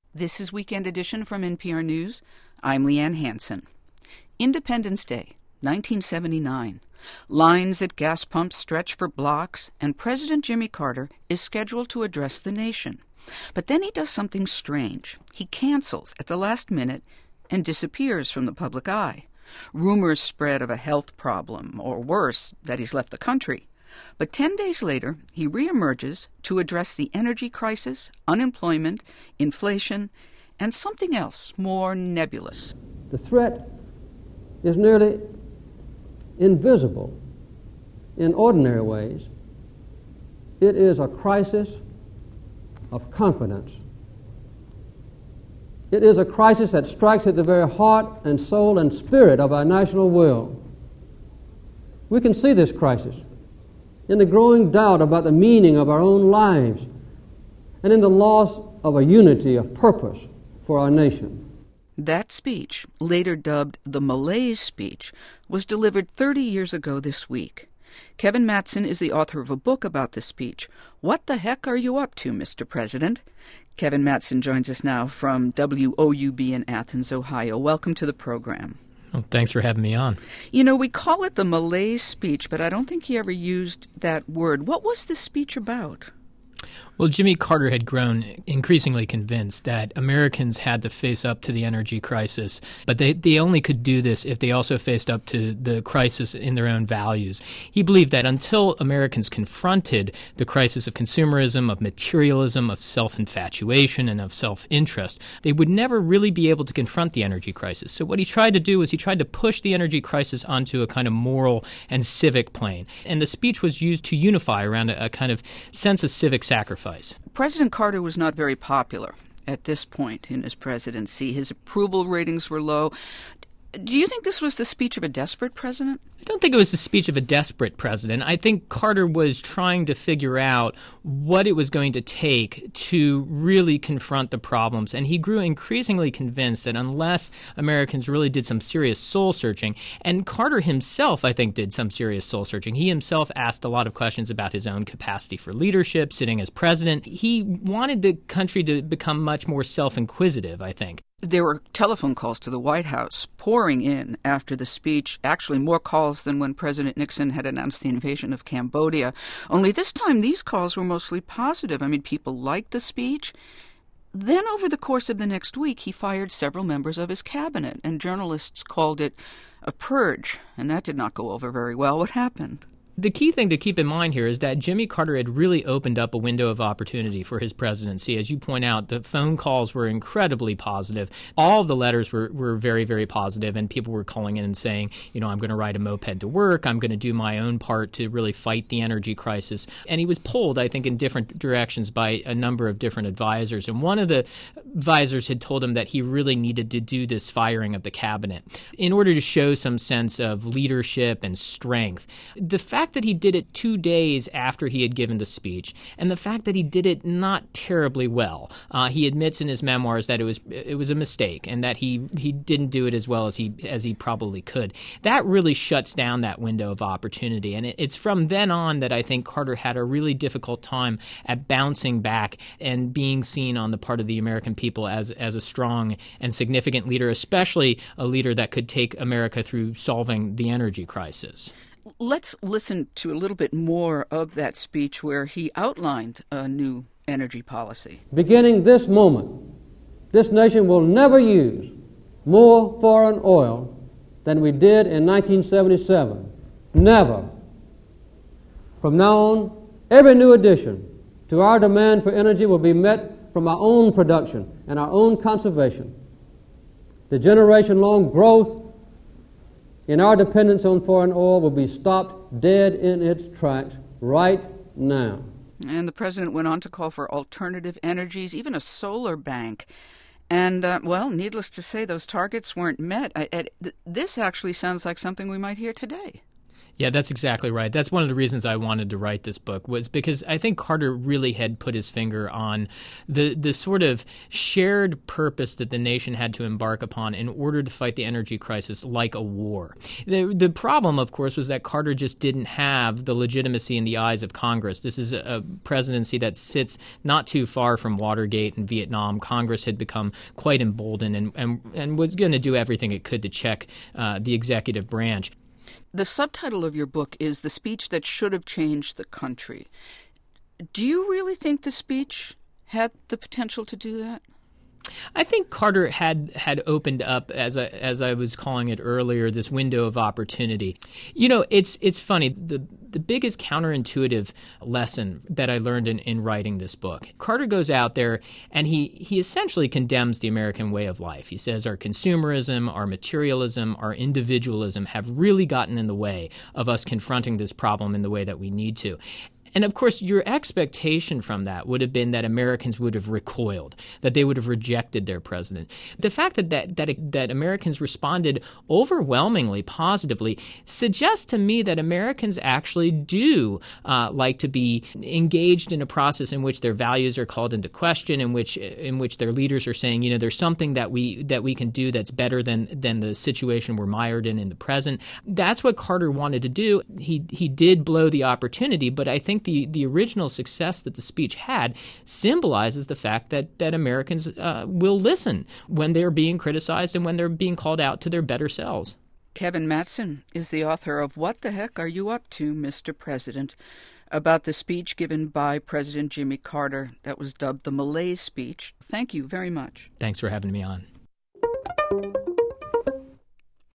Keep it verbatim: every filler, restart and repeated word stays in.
This is Weekend Edition from N P R News. I'm Leanne Hansen. Independence Day, nineteen seventy-nine. Lines at gas pumps stretch for blocks, and President Jimmy Carter is scheduled to address the nation. But then he does something strange. He cancels at the last minute and disappears from the public eye. Rumors spread of a health problem, or worse, that he's left the country. But ten days later, he reemerges to address the energy crisis, unemployment, inflation, and something else more nebulous. The threat is nearly invisible in ordinary ways. It is a crisis of confidence. It is a crisis that strikes at the very heart and soul and spirit of our national will. We can see this crisis in the growing doubt about the meaning of our own lives and in the loss of a unity of purpose for our nation. That speech, later dubbed the Malaise speech, was delivered thirty years ago this week. Kevin Mattson is the author of a book about the speech. What the heck are you up to, Mister President? Kevin Mattson joins us now from W O U B in Athens, Ohio. Welcome to the program. Well, thanks for having me on. You know, we call it the Malaise speech, but I don't think he ever used that word. What was this speech about? Well, Jimmy Carter had grown increasingly convinced that Americans had to face up to the energy crisis, but they, they only could do this if they also faced up to the crisis in their own values. He believed that until Americans confronted the crisis of consumerism, of materialism, of self-infatuation, and of self-interest, they would never really be able to confront the energy crisis. So what he tried to do was he tried to push the energy crisis onto a kind of moral and civic plane. And the speech was used to unify around a, a kind of sense of civic sacrifice. President Carter was not very popular at this point in his presidency. His approval ratings were low. Do you think this was the speech of a desperate president? I don't think it was the speech of a desperate president. I think Carter was trying to figure out what it was going to take to really confront the problems. And he grew increasingly convinced that unless Americans really did some serious soul-searching, and Carter himself, I think, did some serious soul-searching. He himself asked a lot of questions about his own capacity for leadership, sitting as president. He wanted the country to become much more self-inquisitive, I think. There were telephone calls to the White House pouring in after the speech, actually more calls than when President Nixon had announced the invasion of Cambodia. Only this time these calls were mostly positive. I mean, people liked the speech. Then over the course of the next week, he fired several members of his cabinet, and journalists called it a purge, and that did not go over very well. What happened? The key thing to keep in mind here is that Jimmy Carter had really opened up a window of opportunity for his presidency. As you point out, the phone calls were incredibly positive. All of the letters were, were very, very positive, and people were calling in and saying, you know, I'm going to ride a moped to work. I'm going to do my own part to really fight the energy crisis. And he was pulled, I think, in different directions by a number of different advisors. And one of the advisors had told him that he really needed to do this firing of the cabinet in order to show some sense of leadership and strength. The fact that he did it two days after he had given the speech, and the fact that he did it not terribly well. Uh, he admits in his memoirs that it was it was a mistake, and that he he didn't do it as well as he as he probably could. That really shuts down that window of opportunity, and it, it's from then on that I think Carter had a really difficult time at bouncing back and being seen on the part of the American people as as a strong and significant leader, especially a leader that could take America through solving the energy crisis. Let's listen to a little bit more of that speech where he outlined a new energy policy. Beginning this moment, this nation will never use more foreign oil than we did in nineteen seventy-seven. Never. From now on, every new addition to our demand for energy will be met from our own production and our own conservation. The generation-long growth in our dependence on foreign oil will be stopped dead in its tracks right now. And the president went on to call for alternative energies, even a solar bank. And, uh, well, needless to say, those targets weren't met. I, I, th- this actually sounds like something we might hear today. Yeah, that's exactly right. That's one of the reasons I wanted to write this book, was because I think Carter really had put his finger on the the sort of shared purpose that the nation had to embark upon in order to fight the energy crisis like a war. The, the problem, of course, was that Carter just didn't have the legitimacy in the eyes of Congress. This is a, a presidency that sits not too far from Watergate and Vietnam. Congress had become quite emboldened and, and, and was going to do everything it could to check uh, the executive branch. The subtitle of your book is The Speech That Should Have Changed the Country. Do you really think the speech had the potential to do that? I think Carter had had opened up, as I, as I was calling it earlier, this window of opportunity. You know, it's it's funny. The the biggest counterintuitive lesson that I learned in, in writing this book, Carter goes out there and he, he essentially condemns the American way of life. He says our consumerism, our materialism, our individualism have really gotten in the way of us confronting this problem in the way that we need to. And, of course, your expectation from that would have been that Americans would have recoiled, that they would have rejected their president. The fact that that, that, that Americans responded overwhelmingly positively suggests to me that Americans actually do uh, like to be engaged in a process in which their values are called into question, in which in which their leaders are saying, you know, there's something that we that we can do that's better than than the situation we're mired in in the present. That's what Carter wanted to do. He he did blow the opportunity, but I think The, the original success that the speech had symbolizes the fact that, that Americans uh, will listen when they're being criticized and when they're being called out to their better selves. Kevin Mattson is the author of What the Heck Are You Up To, Mister President?, about the speech given by President Jimmy Carter that was dubbed the Malaise speech. Thank you very much. Thanks for having me on.